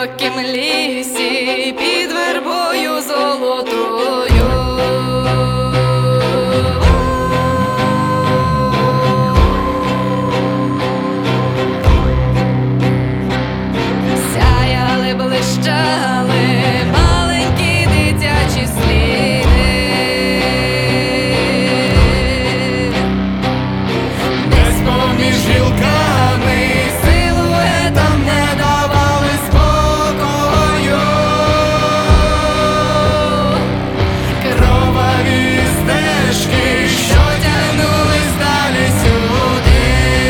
високім лісі під вербою золотою. Сяяли, блищали маленькі дитячі сліди, десь поміж гілками силуетам не давали спокою. Кроваві стежки, що тягнулись далі сюди.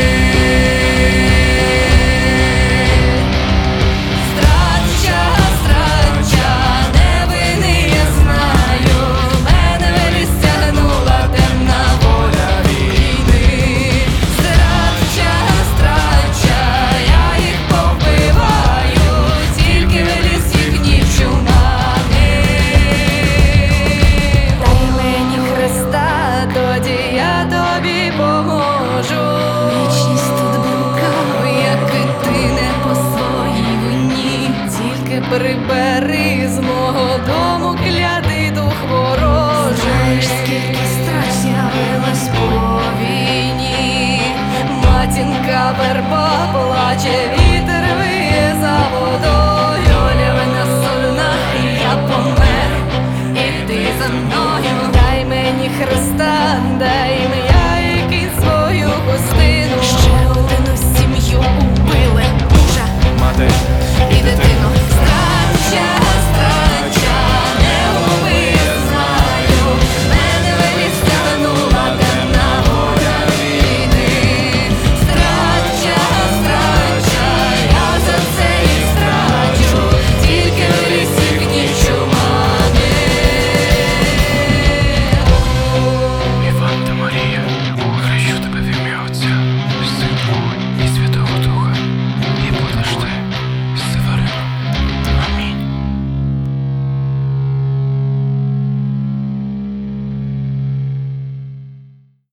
Страча, страча, не вини, я знаю, мене виріс тягнула темна воля війни. Страча, страча, я їх повбиваю, тільки виліз їхні чумаки. Дай мені Христа, тоді я тобі поможу. Вічність тут блукав, як і ти, не по своїй вині. Тільки прибери з мого дому клятий дух ворожий. Знаєш, скільки страч з'явилось по війні. Матінка верба плаче.